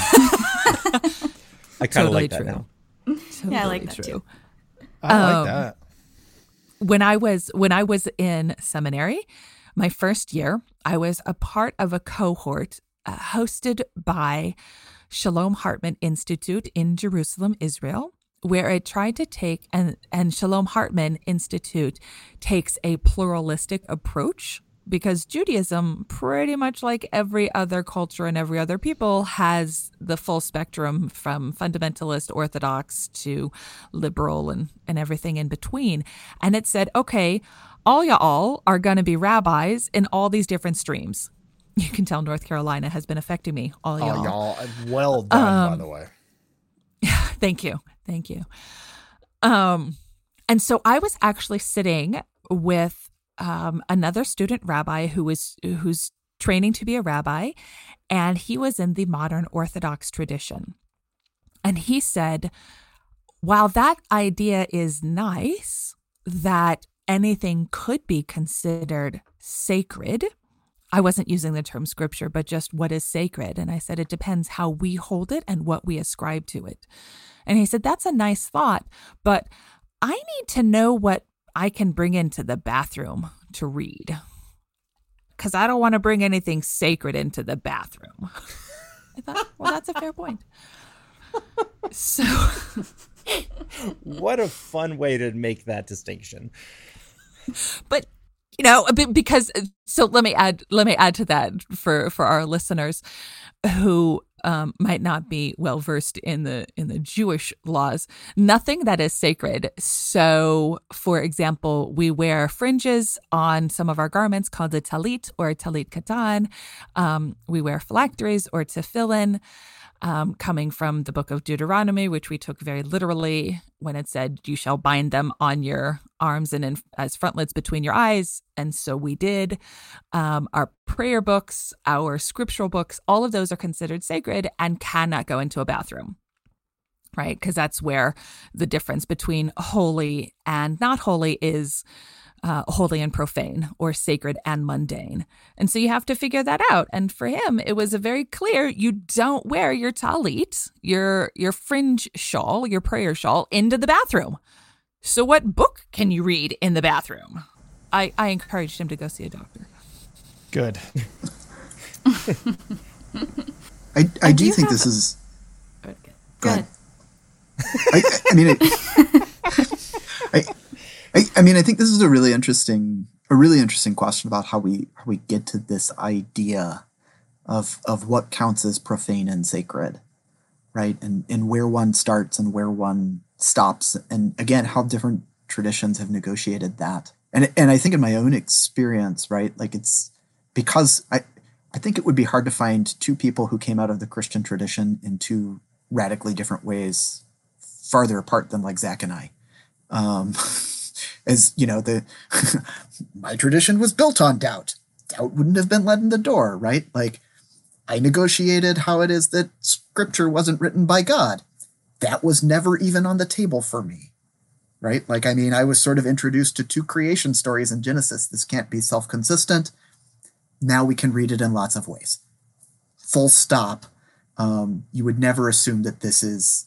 I kind of Totally like that true. now. Totally Yeah, I like that true. too. I Um, like that. When I was when I was in seminary, my first year, I was a part of a cohort uh, hosted by Shalom Hartman Institute in Jerusalem, Israel, where it tried to take, and, and Shalom Hartman Institute takes a pluralistic approach, because Judaism, pretty much like every other culture and every other people, has the full spectrum from fundamentalist Orthodox to liberal and, and everything in between. And it said, okay, all y'all are going to be rabbis in all these different streams. You can tell North Carolina has been affecting me, all y'all. All y'all. Well done, um, by the way. Thank you. Thank you. Um, and so I was actually sitting with Um, another student rabbi who was who's training to be a rabbi, and he was in the modern Orthodox tradition. And he said, while that idea is nice, that anything could be considered sacred, I wasn't using the term scripture, but just what is sacred. And I said, it depends how we hold it and what we ascribe to it. And he said, that's a nice thought, but I need to know what I can bring into the bathroom to read, because I don't want to bring anything sacred into the bathroom. I thought, well, that's a fair point. So, what a fun way to make that distinction. But you know, because so let me add let me add to that for for our listeners who um, might not be well versed in the in the Jewish laws. Nothing that is sacred. So, for example, we wear fringes on some of our garments called the talit or talit katan. Um, we wear phylacteries or tefillin. Um, coming from the book of Deuteronomy, which we took very literally when it said, you shall bind them on your arms and in, as frontlets between your eyes. And so we did. Um, our prayer books, our scriptural books, all of those are considered sacred and cannot go into a bathroom, right? Because that's where the difference between holy and not holy is. Uh, holy and profane, or sacred and mundane. And so you have to figure that out. And for him, it was a very clear, you don't wear your talit, your your fringe shawl, your prayer shawl, into the bathroom. So what book can you read in the bathroom? I, I encouraged him to go see a doctor. Good. I, I, I do, do think have... this is... Go Go ahead. ahead. I, I mean... It, I, I, I mean, I think this is a really interesting, a really interesting question about how we how we get to this idea of of what counts as profane and sacred, right? And and where one starts and where one stops, and again, how different traditions have negotiated that. And and I think in my own experience, right, like it's because I I think it would be hard to find two people who came out of the Christian tradition in two radically different ways, farther apart than like Zach and I. Um, As you know, the my tradition was built on doubt. Doubt wouldn't have been let in the door, right? Like, I negotiated how it is that scripture wasn't written by God. That was never even on the table for me, right? Like, I mean, I was sort of introduced to two creation stories in Genesis. This can't be self-consistent. Now we can read it in lots of ways. Full stop. Um, you would never assume that this is...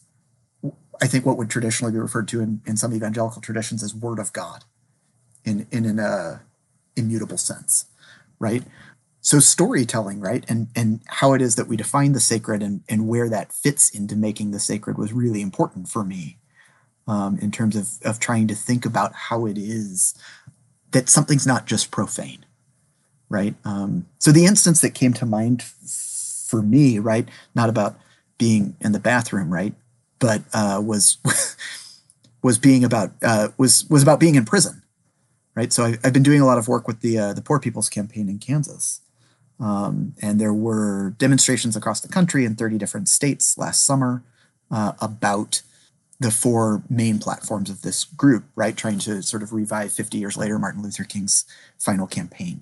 I think what would traditionally be referred to in, in some evangelical traditions as word of God in, in an uh, immutable sense, right? So storytelling, right? And, and how it is that we define the sacred and, and where that fits into making the sacred was really important for me um, in terms of, of trying to think about how it is that something's not just profane, right? Um, so the instance that came to mind f- for me, right? Not about being in the bathroom, right? But uh, was was being about uh, was was about being in prison, right? So I, I've been doing a lot of work with the uh, the Poor People's Campaign in Kansas, um, and there were demonstrations across the country in thirty different states last summer uh, about the four main platforms of this group, right? Trying to sort of revive fifty years later Martin Luther King's final campaign.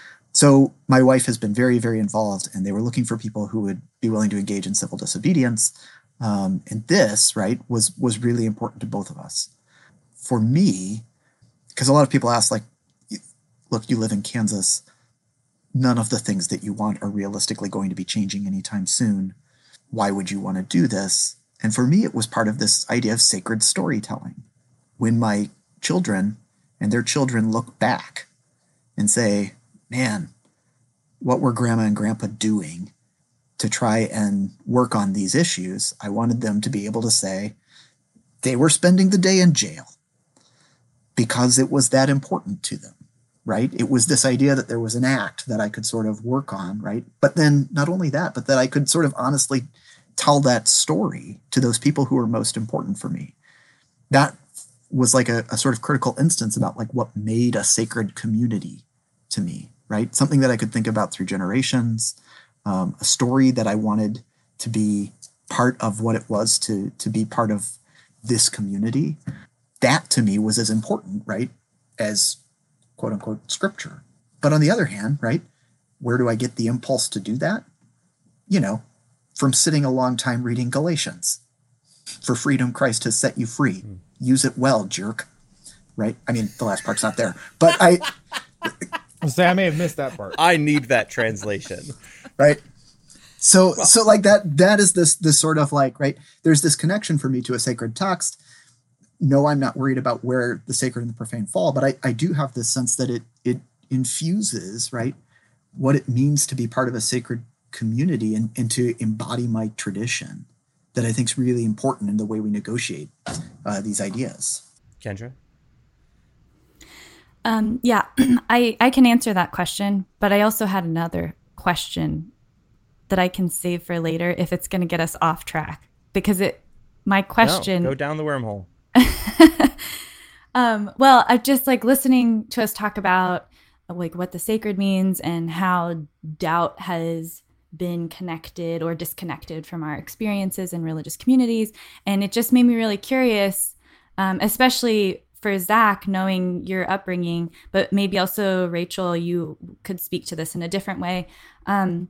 So my wife has been very, very involved, and they were looking for people who would be willing to engage in civil disobedience. Um, and this, right, was was really important to both of us. For me, because a lot of people ask, like, look, you live in Kansas. None of the things that you want are realistically going to be changing anytime soon. Why would you want to do this? And for me, it was part of this idea of sacred storytelling. When my children and their children look back and say, man, what were grandma and grandpa doing to try and work on these issues, I wanted them to be able to say they were spending the day in jail because it was that important to them, right? It was this idea that there was an act that I could sort of work on, right? But then not only that, but that I could sort of honestly tell that story to those people who were most important for me. That was like a, a sort of critical instance about like what made a sacred community to me, right? Something that I could think about through generations, um, a story that I wanted to be part of what it was to, to be part of this community. That to me was as important, right, as quote unquote scripture. But on the other hand, right, where do I get the impulse to do that? You know, from sitting a long time reading Galatians. For freedom, Christ has set you free. Mm. Use it well, jerk. Right? I mean, the last part's not there, but I... Say, I may have missed that part. I need that translation. Right? So, well, so like that, that is this, this sort of like, right, there's this connection for me to a sacred text. No, I'm not worried about where the sacred and the profane fall, but I, I do have this sense that it, it infuses, right, what it means to be part of a sacred community and, and to embody my tradition that I think is really important in the way we negotiate uh, these ideas. Kendra? Um, yeah, I, I can answer that question, but I also had another question that I can save for later if it's going to get us off track, because it, my question... No, go down the wormhole. um, well, I just like listening to us talk about like what the sacred means and how doubt has been connected or disconnected from our experiences in religious communities. And it just made me really curious, um, especially for Zach, knowing your upbringing, but maybe also Rachel, you could speak to this in a different way. Um,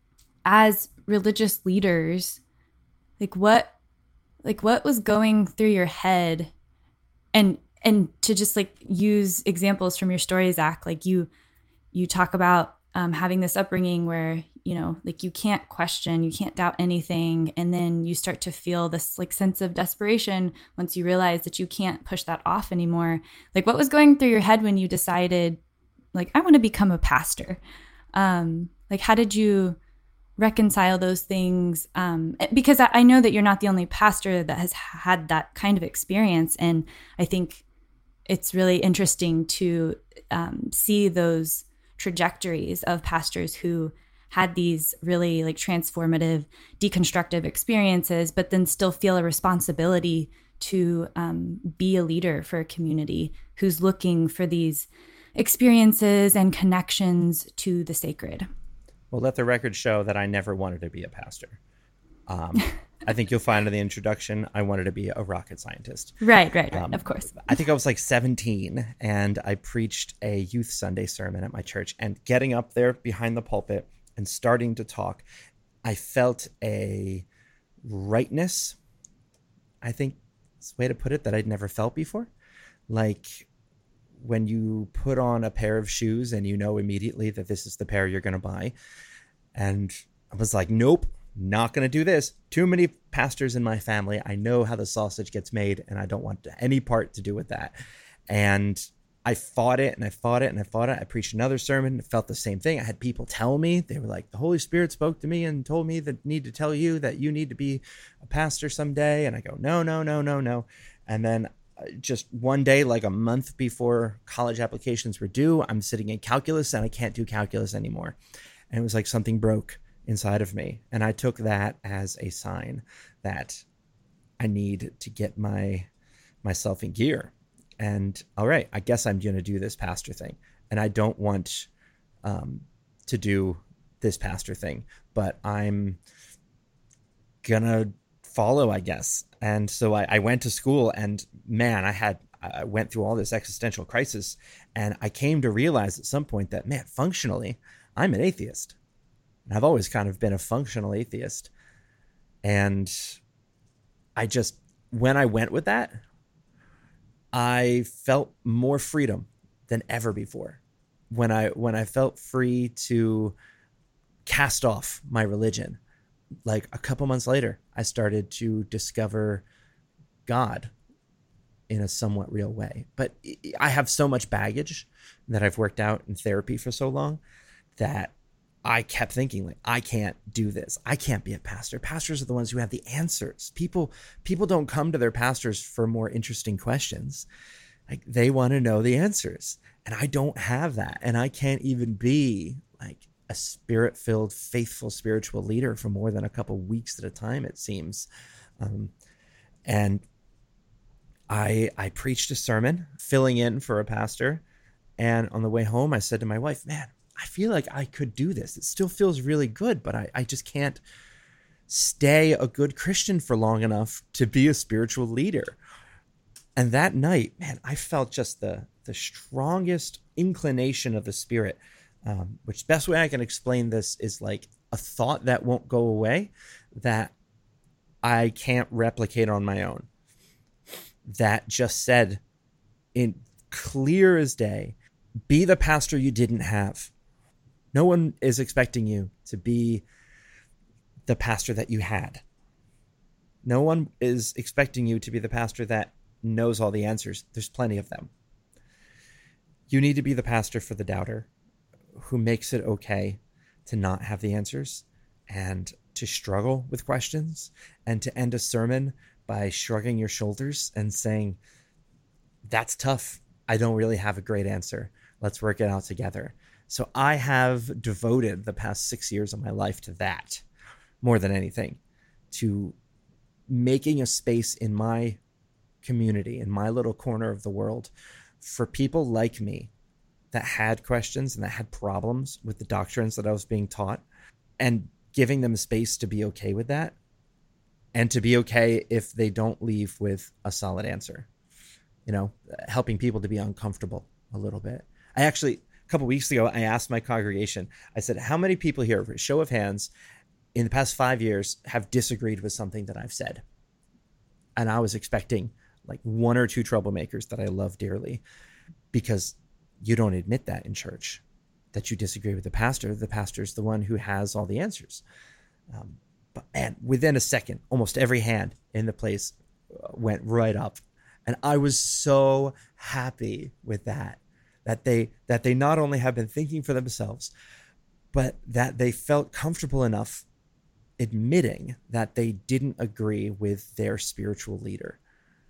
as religious leaders, like what, like what was going through your head? And, and to just like use examples from your story, Zach, like you, you talk about um, having this upbringing where, you know, like you can't question, you can't doubt anything. And then you start to feel this like sense of desperation once you realize that you can't push that off anymore. Like what was going through your head when you decided like, I want to become a pastor? Um, like, how did you reconcile those things? Um, because I, I know that you're not the only pastor that has had that kind of experience. And I think it's really interesting to um, see those trajectories of pastors who had these really like transformative, deconstructive experiences, but then still feel a responsibility to um, be a leader for a community who's looking for these experiences and connections to the sacred. Well, let the record show that I never wanted to be a pastor. Um, I think you'll find in the introduction, I wanted to be a rocket scientist. Right, right, right. Um, of course. I think I was like seventeen and I preached a youth Sunday sermon at my church, and getting up there behind the pulpit and starting to talk, I felt a rightness, I think is the way to put it, that I'd never felt before. Like when you put on a pair of shoes and you know immediately that this is the pair you're going to buy. And I was like, nope, not going to do this. Too many pastors in my family. I know how the sausage gets made and I don't want any part to do with that. And I fought it and I fought it and I fought it. I preached another sermon and felt the same thing. I had people tell me, they were like, the Holy Spirit spoke to me and told me that I need to tell you that you need to be a pastor someday. And I go, no, no, no, no, no. And then just one day, like a month before college applications were due, I'm sitting in calculus and I can't do calculus anymore. And it was like something broke inside of me. And I took that as a sign that I need to get my myself in gear. And all right, I guess I'm going to do this pastor thing. And I don't want um, to do this pastor thing, but I'm going to follow, I guess. And so I, I went to school, and man, I had, I went through all this existential crisis, and I came to realize at some point that, man, functionally, I'm an atheist. And I've always kind of been a functional atheist. And I just, when I went with that, I felt more freedom than ever before. When I, when I felt free to cast off my religion, like a couple months later, I started to discover God in a somewhat real way. But I have so much baggage that I've worked out in therapy for so long that I kept thinking, like, I can't do this. I can't be a pastor. Pastors are the ones who have the answers. People, people don't come to their pastors for more interesting questions. Like, they want to know the answers. And I don't have that. And I can't even be like a spirit-filled, faithful spiritual leader for more than a couple weeks at a time, it seems. Um, and I, I preached a sermon filling in for a pastor. And on the way home, I said to my wife, man, I feel like I could do this. It still feels really good, but I, I just can't stay a good Christian for long enough to be a spiritual leader. And that night, man, I felt just the, the strongest inclination of the Spirit, um, which the best way I can explain this is like a thought that won't go away that I can't replicate on my own. That just said, in clear as day, be the pastor you didn't have. No one is expecting you to be the pastor that you had. No one is expecting you to be the pastor that knows all the answers. There's plenty of them. You need to be the pastor for the doubter who makes it okay to not have the answers and to struggle with questions and to end a sermon by shrugging your shoulders and saying, that's tough. I don't really have a great answer. Let's work it out together. So I have devoted the past six years of my life to that more than anything, to making a space in my community, in my little corner of the world, for people like me that had questions and that had problems with the doctrines that I was being taught, and giving them space to be okay with that, and to be okay if they don't leave with a solid answer. You know, helping people to be uncomfortable a little bit. I actually, a couple weeks ago, I asked my congregation, I said, how many people here, for a show of hands, in the past five years have disagreed with something that I've said? And I was expecting like one or two troublemakers that I love dearly, because you don't admit that in church, that you disagree with the pastor. The pastor's the one who has all the answers. Um, but and within a second, almost every hand in the place went right up. And I was so happy with that, that they, that they not only have been thinking for themselves, but that they felt comfortable enough admitting that they didn't agree with their spiritual leader.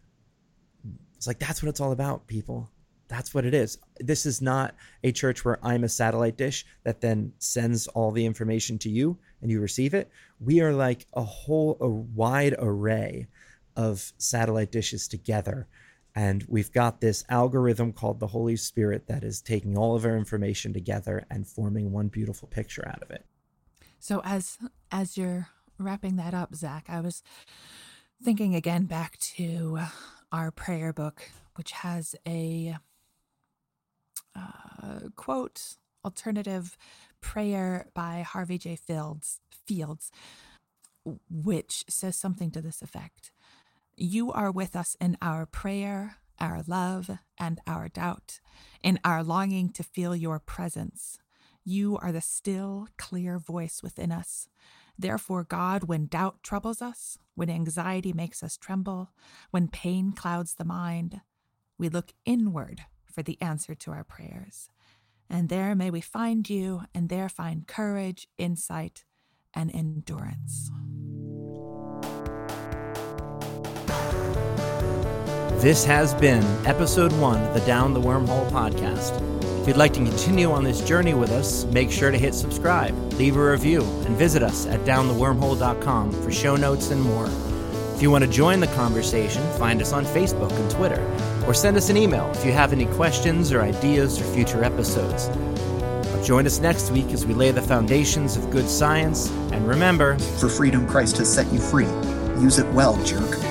It's like, that's what it's all about, people. That's what it is. This is not a church where I'm a satellite dish that then sends all the information to you and you receive it. We are like a whole, a wide array of satellite dishes together. And we've got this algorithm called the Holy Spirit that is taking all of our information together and forming one beautiful picture out of it. So as as you're wrapping that up, Zach, I was thinking again back to our prayer book, which has a uh, quote, alternative prayer by Harvey J. Fields, Fields, which says something to this effect. You are with us in our prayer, our love, and our doubt, in our longing to feel your presence. You are the still, clear voice within us. Therefore, God, when doubt troubles us, when anxiety makes us tremble, when pain clouds the mind, we look inward for the answer to our prayers. And there may we find you, and there find courage, insight, and endurance. This has been episode one of the Down the Wormhole podcast. If you'd like to continue on this journey with us, make sure to hit subscribe, leave a review, and visit us at down the wormhole dot com for show notes and more. If you want to join the conversation, find us on Facebook and Twitter, or send us an email if you have any questions or ideas for future episodes. Join us next week as we lay the foundations of good science, and remember, for freedom Christ has set you free. Use it well, jerk.